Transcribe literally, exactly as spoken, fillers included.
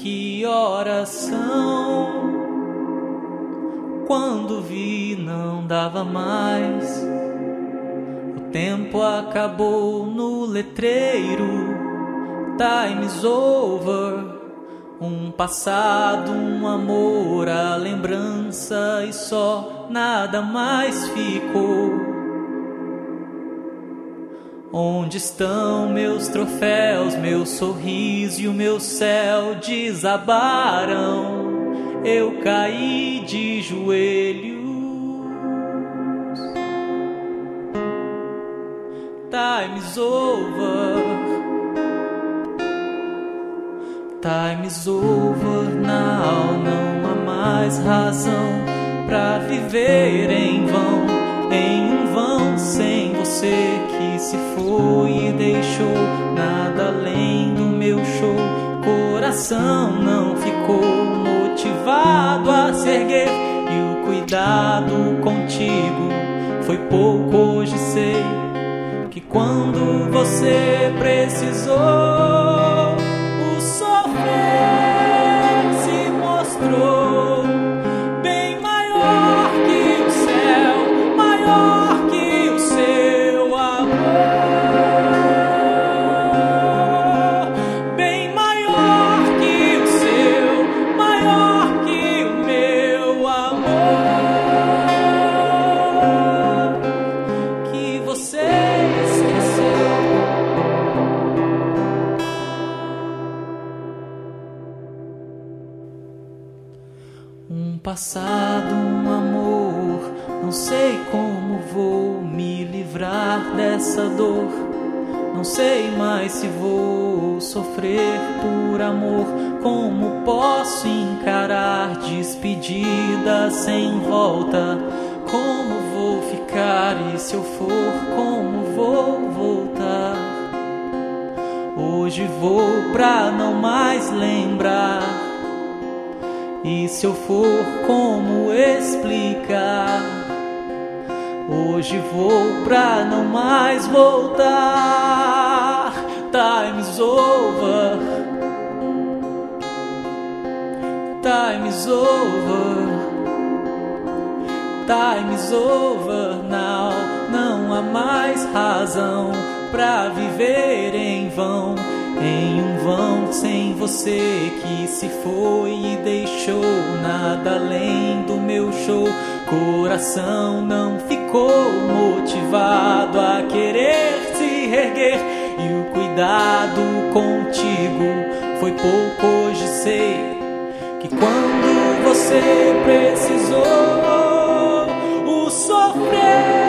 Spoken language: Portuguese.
que horas são? Quando vi não dava mais. O tempo acabou no letreiro. Time's over. Um passado, um amor, a lembrança e só, nada mais ficou. Onde estão meus troféus, meu sorriso e o meu céu desabaram? Eu caí de joelhos. Time's over. Time's over now. Não há mais razão pra viver em vão, em um vão sem você que se foi e deixou nada além do meu show. Coração não ficou motivado a se erguer e o cuidado contigo foi pouco. Hoje sei que quando você precisou, o sofrer se mostrou bem maior que o céu, maior que o seu amor, bem maior que o seu, maior que o meu amor, que você esqueceu. Um passado, um amor, não sei como vou me livrar dessa dor. Não sei mais se vou sofrer por amor. Como posso encarar despedida sem volta? Como vou ficar e se eu for, como vou voltar? Hoje vou pra não mais lembrar. E se eu for, como explicar? Hoje vou pra não mais voltar. Time's over. Time's over. Time's over now. Não há mais razão pra viver em vão, em um vão sem você que se foi e deixou nada além do meu show. Coração não ficou motivado a querer se erguer e o cuidado contigo foi pouco. Hoje sei que quando você precisou, o sofrer